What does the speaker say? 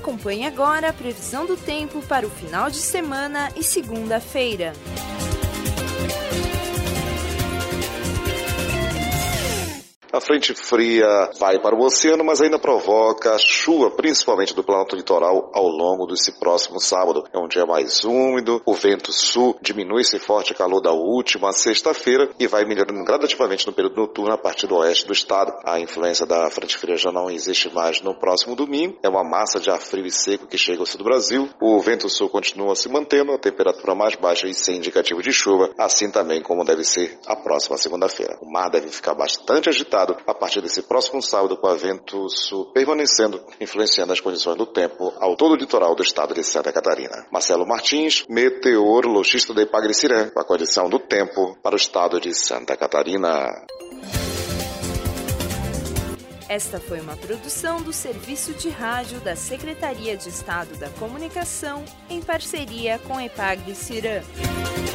Acompanhe agora a previsão do tempo para o final de semana e segunda-feira. A frente fria vai para o oceano, mas ainda provoca chuva, principalmente do planalto litoral, ao longo desse próximo sábado. É um dia mais úmido, o vento sul diminui esse forte calor da última sexta-feira e vai melhorando gradativamente no período noturno a partir do oeste do estado. A influência da frente fria já não existe mais no próximo domingo. É uma massa de ar frio e seco que chega ao sul do Brasil. O vento sul continua se mantendo, a temperatura mais baixa e sem indicativo de chuva, assim também como deve ser a próxima segunda-feira. O mar deve ficar bastante agitado a partir desse próximo sábado, com o vento sul permanecendo, influenciando as condições do tempo ao todo o litoral do estado de Santa Catarina. Marcelo Martins, meteorologista da Ipagre-Cirã, com a condição do tempo para o estado de Santa Catarina. Esta foi uma produção do Serviço de Rádio da Secretaria de Estado da Comunicação, em parceria com a Ipagre-Cirã.